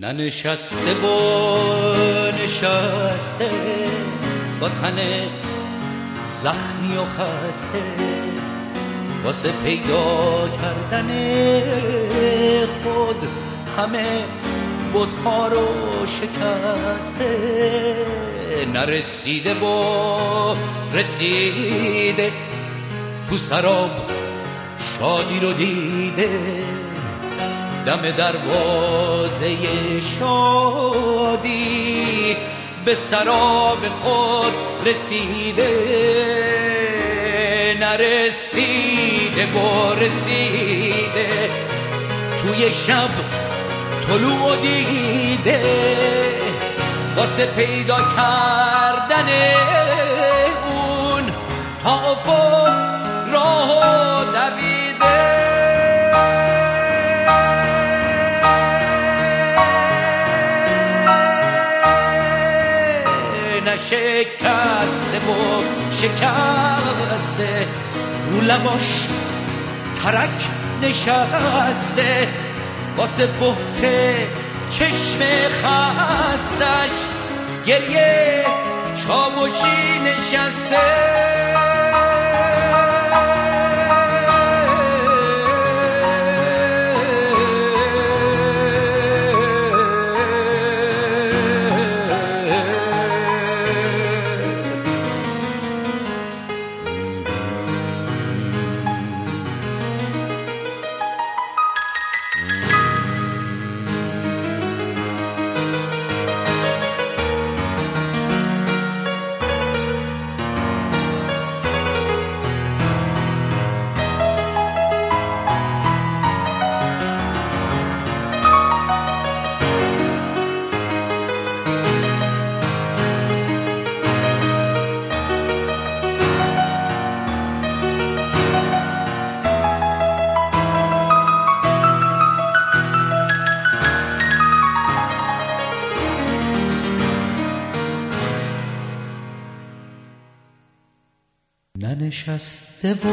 ننشسته و نشسته با تن زخمی و خسته واسه پیدا کردن خود همه بت‌ها رو شکسته نرسیده و رسیده تو سراب شادی رو دیده دم دروازه شادی به سراب خود رسیده نرسیده و رسیده توی شب طلوع دیده واسه پیدا کردن اون تا افق راه دویده نشکسته و شکسته رو لباش ترک نشسته واسه بهت چشم خستش گریه چاوشی نشسته ننشسته و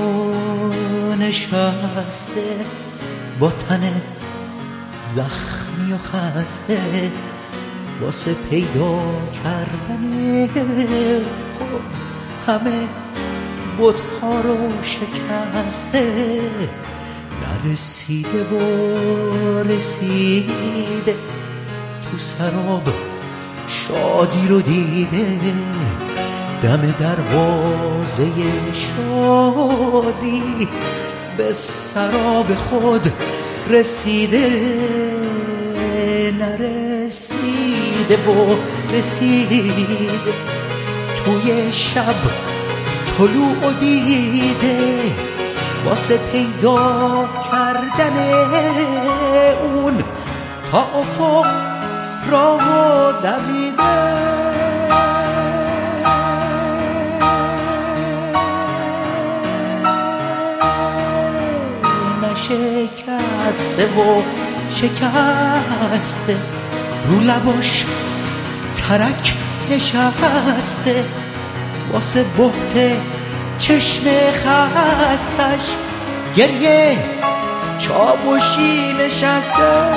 نشسته با تن زخمی و خسته واسه پیدا کردن خود همه بت‌ها رو شکسته نرسیده و رسیده تو سراب شادی رو دیده دم دروازه شادی به سراب خود رسیده نرسیده و رسیده توی شب طلوع دیده واسه پیدا کردن اون تا افق راه دویده شکسته و شکسته رو لباش ترک نشسته واسه بهت چشم خستش گریه چاوشی نشسته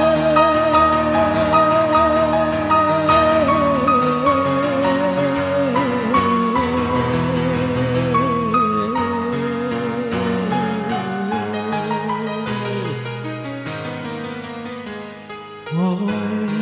Oh